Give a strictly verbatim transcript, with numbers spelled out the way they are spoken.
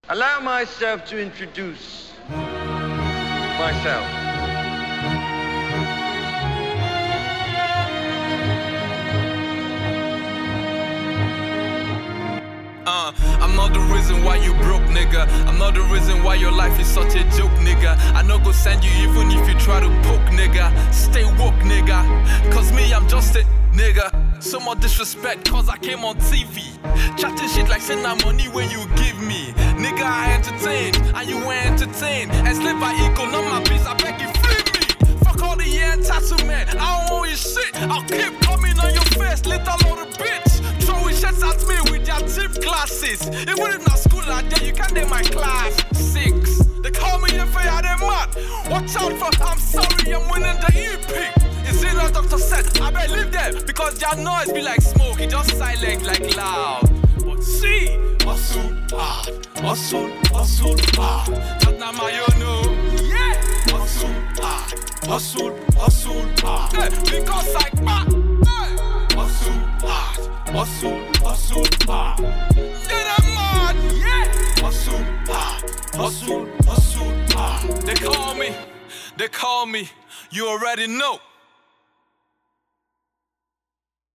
Allow myself to introduce myself. Uh, I'm not the reason why you broke, nigga. I'm not the reason why your life is such a joke, nigga. I no go send you even if you try to poke, nigga. Stay woke, nigga. Cause me, I'm just a nigga. So much disrespect cause I came on T V. Chatting shit like send that money when you give me. Nigga, I entertain, and you were entertained. And slip by ego, not my biz, I beg you free me. Fuck all the year entitlement, I don't owe you shit. I'll keep coming on your face, little little bitch. Throwing shots at me with your cheap glasses. Even if not school like that, you can't do my class. Six, they call me if I had a mad. Watch out for, I'm sorry, I'm winning the E P. It's in a doctor said, I better leave them. Because their noise be like smoke, it just silent like loud. But see, hustle hard, hustle, hustle hard. That's not my own, no. Yeah, hustle hard, hustle, hustle hard. Hey, because I back, hey. Hustle hard, hustle, hustle hard. Yeah, I'm mad, yeah. Hustle hard, hustle, hustle hard. They call me, they call me, you already know.